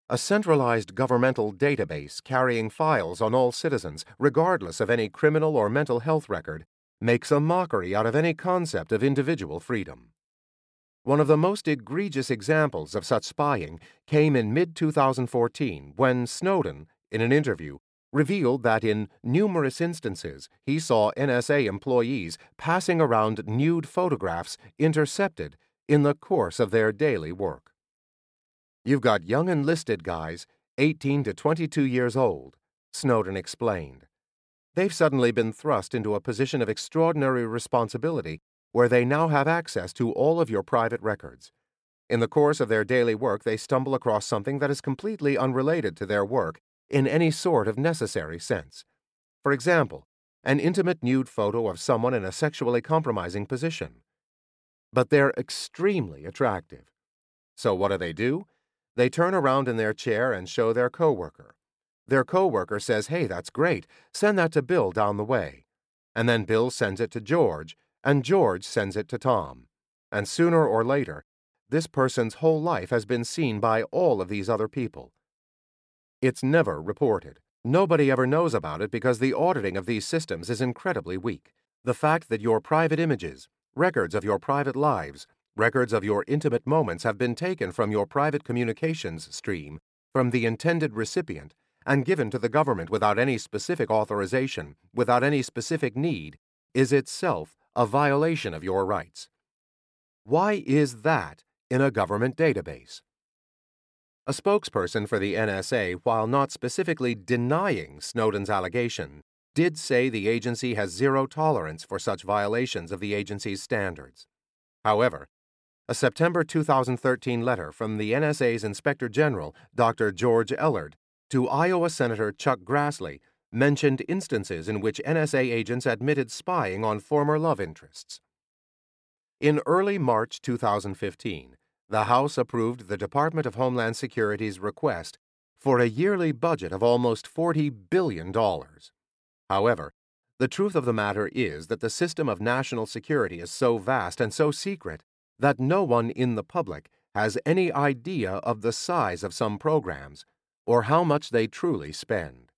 A centralized governmental database carrying files on all citizens, regardless of any criminal or mental health record, makes a mockery out of any concept of individual freedom. One of the most egregious examples of such spying came in mid-2014 when Snowden, in an interview, revealed that in numerous instances he saw NSA employees passing around nude photographs intercepted in the course of their daily work. "You've got young enlisted guys, 18 to 22 years old," Snowden explained. "They've suddenly been thrust into a position of extraordinary responsibility where they now have access to all of your private records. In the course of their daily work, they stumble across something that is completely unrelated to their work in any sort of necessary sense. For example, an intimate nude photo of someone in a sexually compromising position. But they're extremely attractive. So what do? They turn around in their chair and show their coworker. Their coworker says, 'Hey, that's great. Send that to Bill down the way.' And then Bill sends it to George, and George sends it to Tom. And sooner or later, this person's whole life has been seen by all of these other people. It's never reported. Nobody ever knows about it because the auditing of these systems is incredibly weak. The fact that your private images, records of your private lives, records of your intimate moments have been taken from your private communications stream, from the intended recipient, and given to the government without any specific authorization, without any specific need, is itself a violation of your rights. Why is that in a government database?" A spokesperson for the NSA, while not specifically denying Snowden's allegation, did say the agency has zero tolerance for such violations of the agency's standards. However, a September 2013 letter from the NSA's Inspector General, Dr. George Ellard, to Iowa Senator Chuck Grassley mentioned instances in which NSA agents admitted spying on former love interests. In early March 2015, the House approved the Department of Homeland Security's request for a yearly budget of almost $40 billion. However, the truth of the matter is that the system of national security is so vast and so secret that no one in the public has any idea of the size of some programs or how much they truly spend.